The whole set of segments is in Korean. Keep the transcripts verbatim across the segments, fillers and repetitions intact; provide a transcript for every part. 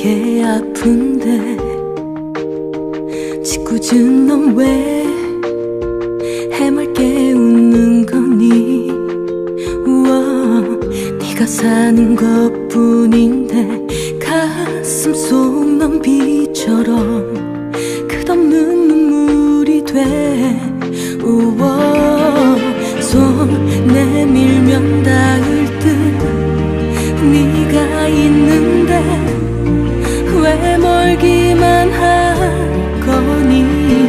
이렇게 아픈데 짓궂은 넌 왜 해맑게 웃는 거니? 우와, 네가 사는 것뿐인데 가슴 속 넌 비처럼 끝없는 눈물이 돼. 우와, 손 내밀면 닿을 듯 네가 있는데 왜 멀기만 하거니?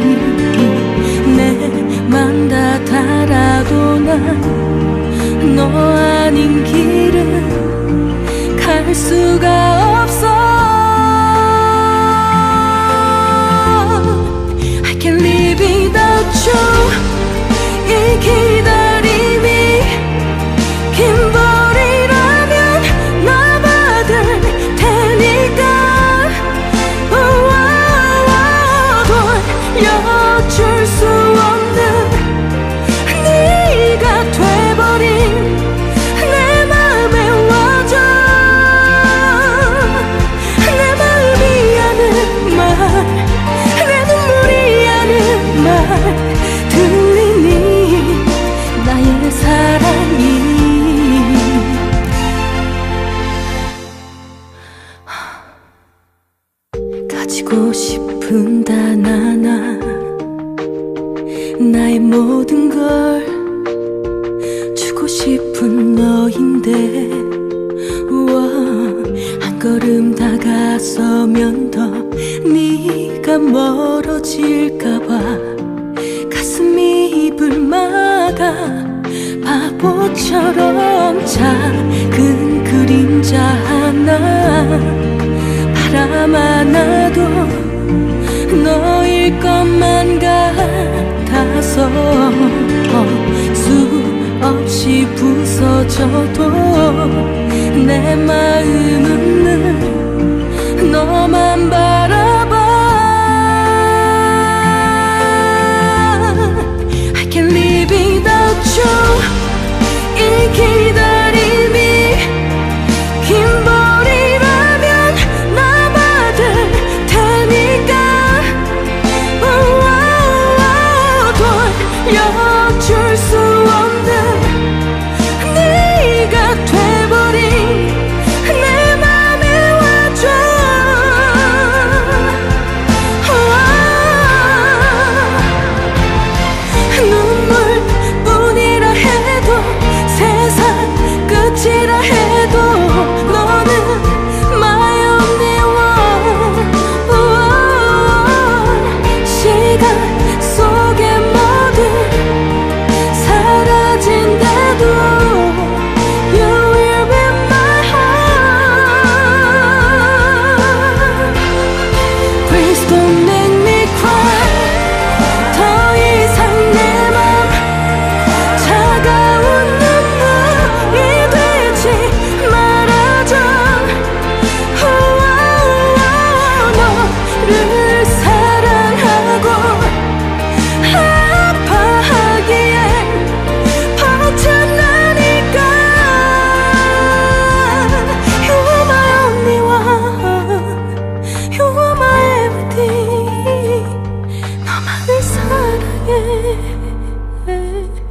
내 맘 다 달아도 난 너 아닌 길은 갈 수가 없어. I can't live without you. 이 기다림이 긴 벌이라면 나 받을 테니까 돌려줄 수 없는 네가 돼버린 내 맘에 와줘. 내 마음이 아는 말, 내 눈물이 아는 말 들리니? 나의 사랑이 가지고 싶은 단 하나, 나의 모든 걸 주고 싶은 너인데. 우와, 한 걸음 다가서면 더 네가 멀어질까봐 가슴이 입을 막아. 바보처럼 작은 그림자 하나 바람 하나도 너일 것만 같아서 어, 수없이 부서져도 내 마음은 늘 너만 바라봐. I can't live without you. 이 기다림이 긴 벌이라면 나 받을 테니까 돌려줄 수 없는 네가 돼버린 내 맘에 와줘. 눈물뿐이라 해도 세상 끝이라 해도 너는 my only one. 시간 속에 모두 사라진대도 You will be my heart. Please don't make me cry. 더 이상 내 맘 차가운 눈물이 되지 말아줘. 너를 사랑하고 아파하기에 버텨나니까. You are my only one. You are my everything. 너만을 사랑해.